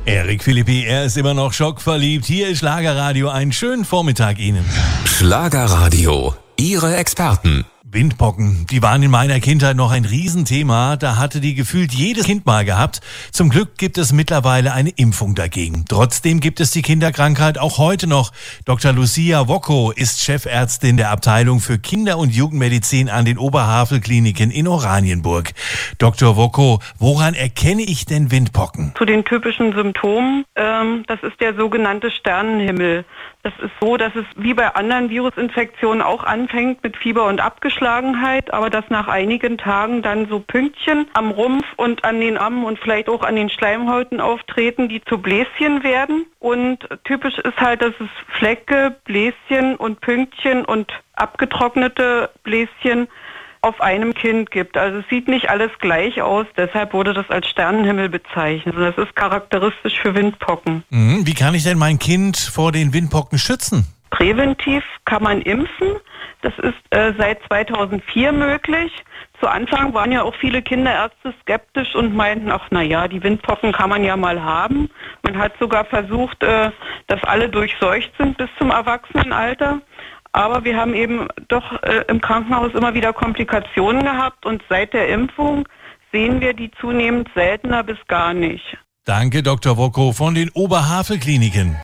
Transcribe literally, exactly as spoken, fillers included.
Eric Philippi, er ist immer noch schockverliebt. Hier ist Schlagerradio. Einen schönen Vormittag Ihnen. Schlagerradio, Ihre Experten. Windpocken, die waren in meiner Kindheit noch ein Riesenthema. Da hatte die gefühlt jedes Kind mal gehabt. Zum Glück gibt es mittlerweile eine Impfung dagegen. Trotzdem gibt es die Kinderkrankheit auch heute noch. Doktor Lucia Wocko ist Chefärztin der Abteilung für Kinder- und Jugendmedizin an den Oberhavel-Kliniken in Oranienburg. Doktor Wocko, woran erkenne ich denn Windpocken? Zu den typischen Symptomen, ähm, das ist der sogenannte Sternenhimmel. Das ist so, dass es wie bei anderen Virusinfektionen auch anfängt mit Fieber und Abgeschlagenheit, aber dass nach einigen Tagen dann so Pünktchen am Rumpf und an den Armen und vielleicht auch an den Schleimhäuten auftreten, die zu Bläschen werden. Und typisch ist halt, dass es Flecke, Bläschen und Pünktchen und abgetrocknete Bläschen auf einem Kind gibt. Also es sieht nicht alles gleich aus, deshalb wurde das als Sternenhimmel bezeichnet. Das ist charakteristisch für Windpocken. Mhm, wie kann ich denn mein Kind vor den Windpocken schützen? Präventiv kann man impfen. Das ist äh, seit zweitausendvier möglich. Zu Anfang waren ja auch viele Kinderärzte skeptisch und meinten, ach na ja, die Windpocken kann man ja mal haben. Man hat sogar versucht, äh, dass alle durchseucht sind bis zum Erwachsenenalter. Aber wir haben eben doch äh, im Krankenhaus immer wieder Komplikationen gehabt und seit der Impfung sehen wir die zunehmend seltener bis gar nicht. Danke, Doktor Wocko von den Oberhavel-Kliniken.